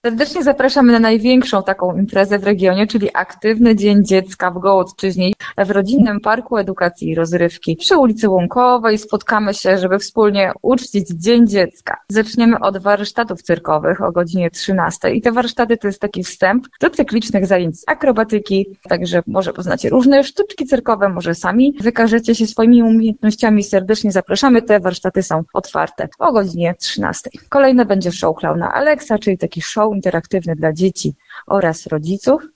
Serdecznie zapraszamy na największą taką imprezę w regionie, czyli Aktywny Dzień Dziecka w Gołodczyźnie w Rodzinnym Parku Edukacji i Rozrywki przy ulicy Łąkowej. Spotkamy się, żeby wspólnie uczcić Dzień Dziecka. Zaczniemy od warsztatów cyrkowych o godzinie 13 i te warsztaty to jest taki wstęp do cyklicznych zajęć z akrobatyki, także może poznacie różne sztuczki cyrkowe, może sami wykażecie się swoimi umiejętnościami. Serdecznie zapraszamy, te warsztaty są otwarte o godzinie 13. Kolejne będzie show klauna Alexa, czyli taki show interaktywny dla dzieci oraz rodziców.